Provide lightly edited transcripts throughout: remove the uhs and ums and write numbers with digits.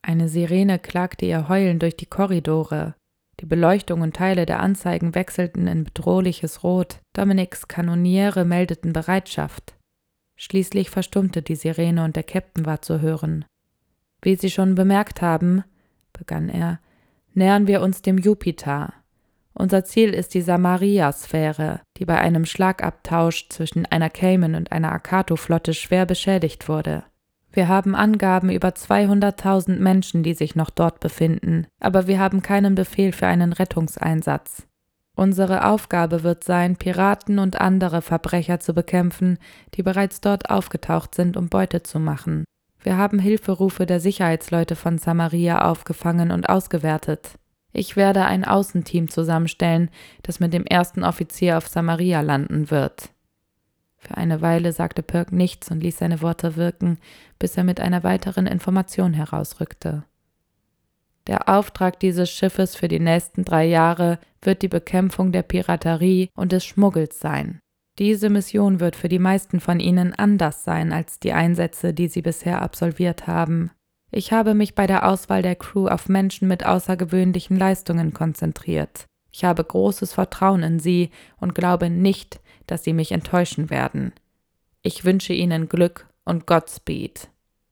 Eine Sirene klagte ihr Heulen durch die Korridore. Die Beleuchtung und Teile der Anzeigen wechselten in bedrohliches Rot. Dominics Kanoniere meldeten Bereitschaft. Schließlich verstummte die Sirene und der Captain war zu hören. »Wie Sie schon bemerkt haben«, begann er, »nähern wir uns dem Jupiter. Unser Ziel ist die Samaria-Sphäre, die bei einem Schlagabtausch zwischen einer Cayman- und einer Akato-Flotte schwer beschädigt wurde. Wir haben Angaben über 200.000 Menschen, die sich noch dort befinden, aber wir haben keinen Befehl für einen Rettungseinsatz. Unsere Aufgabe wird sein, Piraten und andere Verbrecher zu bekämpfen, die bereits dort aufgetaucht sind, um Beute zu machen. Wir haben Hilferufe der Sicherheitsleute von Samaria aufgefangen und ausgewertet. Ich werde ein Außenteam zusammenstellen, das mit dem ersten Offizier auf Samaria landen wird.« Für eine Weile sagte Perk nichts und ließ seine Worte wirken, bis er mit einer weiteren Information herausrückte. Der Auftrag dieses Schiffes für die nächsten 3 Jahre wird die Bekämpfung der Piraterie und des Schmuggels sein. Diese Mission wird für die meisten von Ihnen anders sein als die Einsätze, die Sie bisher absolviert haben. Ich habe mich bei der Auswahl der Crew auf Menschen mit außergewöhnlichen Leistungen konzentriert. Ich habe großes Vertrauen in Sie und glaube nicht, dass Sie mich enttäuschen werden. Ich wünsche Ihnen Glück und Godspeed.«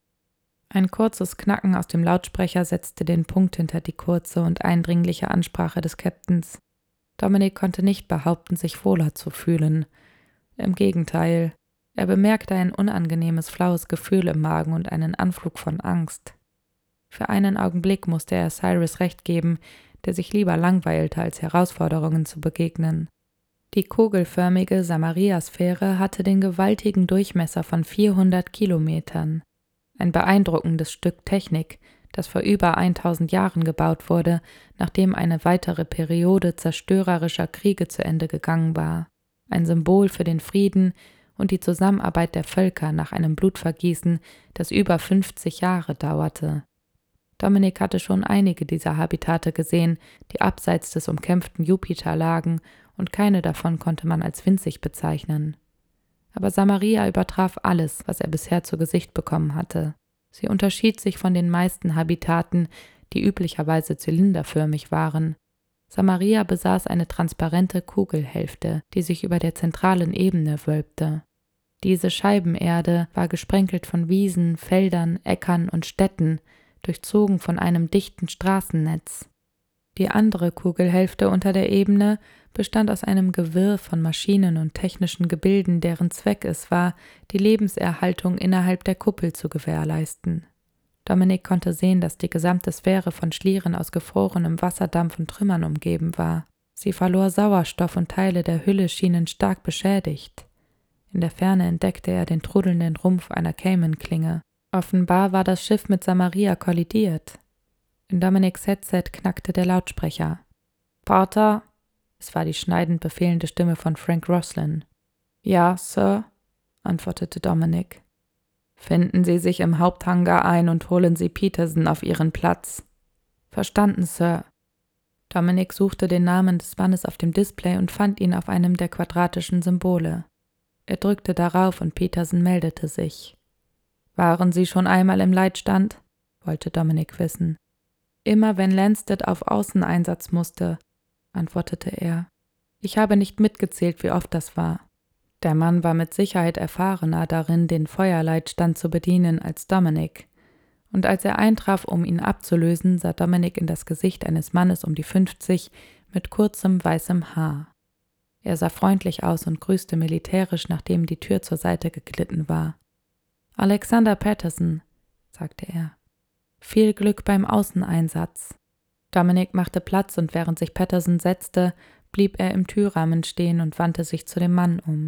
Ein kurzes Knacken aus dem Lautsprecher setzte den Punkt hinter die kurze und eindringliche Ansprache des Captains. Dominic konnte nicht behaupten, sich wohler zu fühlen. Im Gegenteil, er bemerkte ein unangenehmes, flaues Gefühl im Magen und einen Anflug von Angst. Für einen Augenblick musste er Cyrus recht geben, der sich lieber langweilte, als Herausforderungen zu begegnen. Die kugelförmige Samaria-Sphäre hatte den gewaltigen Durchmesser von 400 Kilometern. Ein beeindruckendes Stück Technik, das vor über 1000 Jahren gebaut wurde, nachdem eine weitere Periode zerstörerischer Kriege zu Ende gegangen war. Ein Symbol für den Frieden und die Zusammenarbeit der Völker nach einem Blutvergießen, das über 50 Jahre dauerte. Dominic hatte schon einige dieser Habitate gesehen, die abseits des umkämpften Jupiter lagen, und keine davon konnte man als winzig bezeichnen. Aber Samaria übertraf alles, was er bisher zu Gesicht bekommen hatte. Sie unterschied sich von den meisten Habitaten, die üblicherweise zylinderförmig waren. Samaria besaß eine transparente Kugelhälfte, die sich über der zentralen Ebene wölbte. Diese Scheibenerde war gesprenkelt von Wiesen, Feldern, Äckern und Städten, durchzogen von einem dichten Straßennetz. Die andere Kugelhälfte unter der Ebene bestand aus einem Gewirr von Maschinen und technischen Gebilden, deren Zweck es war, die Lebenserhaltung innerhalb der Kuppel zu gewährleisten. Dominic konnte sehen, dass die gesamte Sphäre von Schlieren aus gefrorenem Wasserdampf und Trümmern umgeben war. Sie verlor Sauerstoff und Teile der Hülle schienen stark beschädigt. In der Ferne entdeckte er den trudelnden Rumpf einer Cayman-Klinge. Offenbar war das Schiff mit Samaria kollidiert. In Dominics Headset knackte der Lautsprecher. »Porter?« Es war die schneidend befehlende Stimme von Frank Roslin. »Ja, Sir«, antwortete Dominic. »Finden Sie sich im Haupthangar ein und holen Sie Peterson auf Ihren Platz.« »Verstanden, Sir.« Dominic suchte den Namen des Mannes auf dem Display und fand ihn auf einem der quadratischen Symbole. Er drückte darauf und Peterson meldete sich. »Waren Sie schon einmal im Leitstand?« wollte Dominic wissen. »Immer wenn Lansted auf Außeneinsatz musste«, antwortete er. »Ich habe nicht mitgezählt, wie oft das war.« Der Mann war mit Sicherheit erfahrener darin, den Feuerleitstand zu bedienen, als Dominic. Und als er eintraf, um ihn abzulösen, sah Dominic in das Gesicht eines Mannes um die 50 mit kurzem weißem Haar. Er sah freundlich aus und grüßte militärisch, nachdem die Tür zur Seite geglitten war. »Alexander Patterson«, sagte er. »Viel Glück beim Außeneinsatz.« Dominic machte Platz und während sich Patterson setzte, blieb er im Türrahmen stehen und wandte sich zu dem Mann um.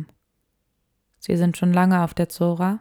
»Sie sind schon lange auf der Zora?«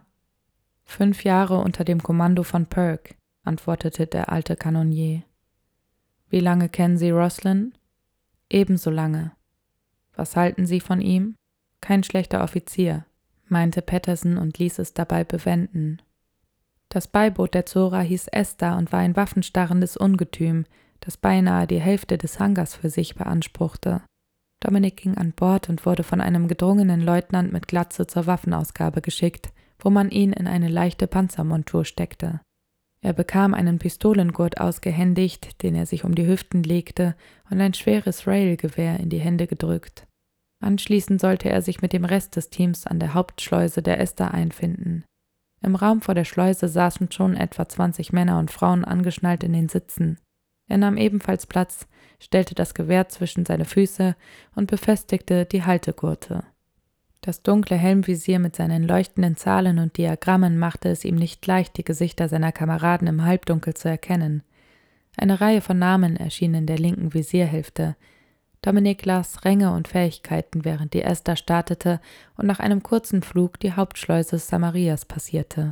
»5 Jahre unter dem Kommando von Perk«, antwortete der alte Kanonier. »Wie lange kennen Sie Roslin?« »Ebenso lange.« »Was halten Sie von ihm?« »Kein schlechter Offizier«, meinte Patterson und ließ es dabei bewenden. Das Beiboot der Zora hieß Esther und war ein waffenstarrendes Ungetüm, das beinahe die Hälfte des Hangars für sich beanspruchte. Dominic ging an Bord und wurde von einem gedrungenen Leutnant mit Glatze zur Waffenausgabe geschickt, wo man ihn in eine leichte Panzermontur steckte. Er bekam einen Pistolengurt ausgehändigt, den er sich um die Hüften legte, und ein schweres Rail-Gewehr in die Hände gedrückt. Anschließend sollte er sich mit dem Rest des Teams an der Hauptschleuse der Ester einfinden. Im Raum vor der Schleuse saßen schon etwa 20 Männer und Frauen angeschnallt in den Sitzen. Er nahm ebenfalls Platz, stellte das Gewehr zwischen seine Füße und befestigte die Haltegurte. Das dunkle Helmvisier mit seinen leuchtenden Zahlen und Diagrammen machte es ihm nicht leicht, die Gesichter seiner Kameraden im Halbdunkel zu erkennen. Eine Reihe von Namen erschien in der linken Visierhälfte. Dominic las Ränge und Fähigkeiten, während die Ester startete und nach einem kurzen Flug die Hauptschleuse Samarias passierte.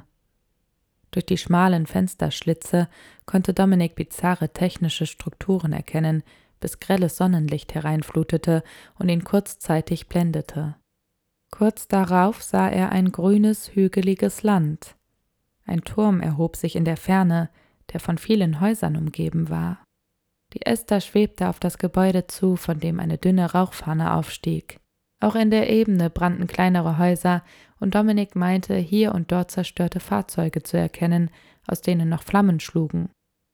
Durch die schmalen Fensterschlitze konnte Dominic bizarre technische Strukturen erkennen, bis grelles Sonnenlicht hereinflutete und ihn kurzzeitig blendete. Kurz darauf sah er ein grünes, hügeliges Land. Ein Turm erhob sich in der Ferne, der von vielen Häusern umgeben war. Die Ester schwebte auf das Gebäude zu, von dem eine dünne Rauchfahne aufstieg. Auch in der Ebene brannten kleinere Häuser, und Dominic meinte, hier und dort zerstörte Fahrzeuge zu erkennen, aus denen noch Flammen schlugen.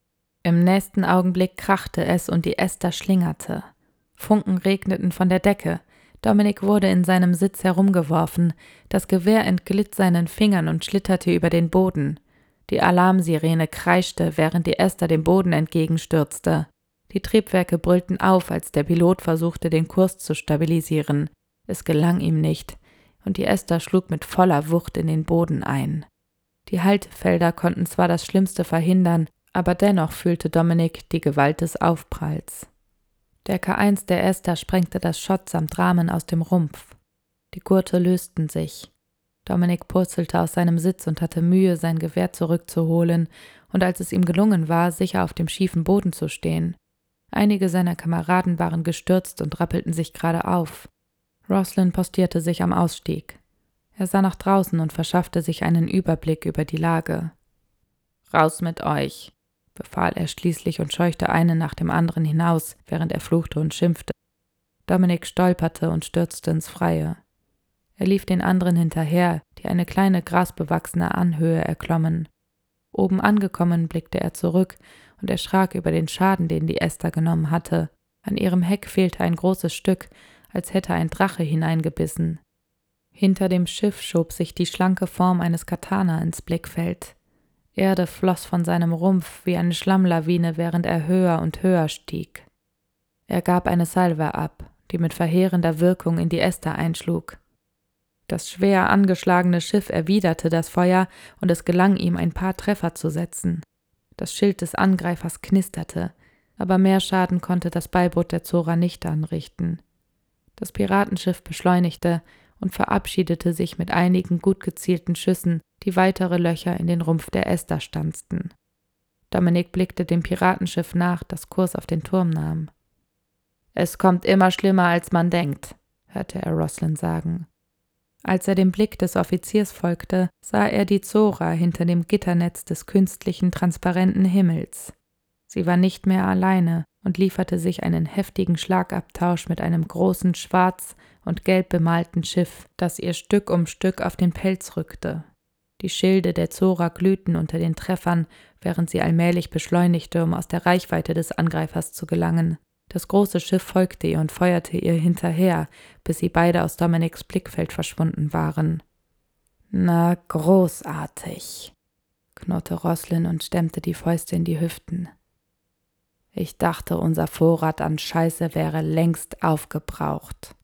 Im nächsten Augenblick krachte es und die Ester schlingerte. Funken regneten von der Decke. Dominic wurde in seinem Sitz herumgeworfen, das Gewehr entglitt seinen Fingern und schlitterte über den Boden. Die Alarmsirene kreischte, während die Ester dem Boden entgegenstürzte. Die Triebwerke brüllten auf, als der Pilot versuchte, den Kurs zu stabilisieren. Es gelang ihm nicht, und die Ester schlug mit voller Wucht in den Boden ein. Die Haltefelder konnten zwar das Schlimmste verhindern, aber dennoch fühlte Dominic die Gewalt des Aufpralls. Der K1 der Ester sprengte das Schott samt Rahmen aus dem Rumpf. Die Gurte lösten sich. Dominic purzelte aus seinem Sitz und hatte Mühe, sein Gewehr zurückzuholen, und als es ihm gelungen war, sicher auf dem schiefen Boden zu stehen. Einige seiner Kameraden waren gestürzt und rappelten sich gerade auf. Roslin postierte sich am Ausstieg. Er sah nach draußen und verschaffte sich einen Überblick über die Lage. »Raus mit euch«, befahl er schließlich und scheuchte einen nach dem anderen hinaus, während er fluchte und schimpfte. Dominic stolperte und stürzte ins Freie. Er lief den anderen hinterher, die eine kleine grasbewachsene Anhöhe erklommen. Oben angekommen blickte er zurück und erschrak über den Schaden, den die Ester genommen hatte. An ihrem Heck fehlte ein großes Stück, als hätte ein Drache hineingebissen. Hinter dem Schiff schob sich die schlanke Form eines Katana ins Blickfeld. Erde floss von seinem Rumpf wie eine Schlammlawine, während er höher und höher stieg. Er gab eine Salve ab, die mit verheerender Wirkung in die Ester einschlug. Das schwer angeschlagene Schiff erwiderte das Feuer, und es gelang ihm, ein paar Treffer zu setzen. Das Schild des Angreifers knisterte, aber mehr Schaden konnte das Beiboot der Zora nicht anrichten. Das Piratenschiff beschleunigte und verabschiedete sich mit einigen gut gezielten Schüssen, die weitere Löcher in den Rumpf der Ester stanzten. Dominic blickte dem Piratenschiff nach, das Kurs auf den Turm nahm. »Es kommt immer schlimmer, als man denkt«, hörte er Roslin sagen. Als er dem Blick des Offiziers folgte, sah er die Zora hinter dem Gitternetz des künstlichen, transparenten Himmels. Sie war nicht mehr alleine und lieferte sich einen heftigen Schlagabtausch mit einem großen schwarz und gelb bemalten Schiff, das ihr Stück um Stück auf den Pelz rückte. Die Schilde der Zora glühten unter den Treffern, während sie allmählich beschleunigte, um aus der Reichweite des Angreifers zu gelangen. Das große Schiff folgte ihr und feuerte ihr hinterher, bis sie beide aus Dominics Blickfeld verschwunden waren. »Na, großartig«, knurrte Roslin und stemmte die Fäuste in die Hüften. »Ich dachte, unser Vorrat an Scheiße wäre längst aufgebraucht.«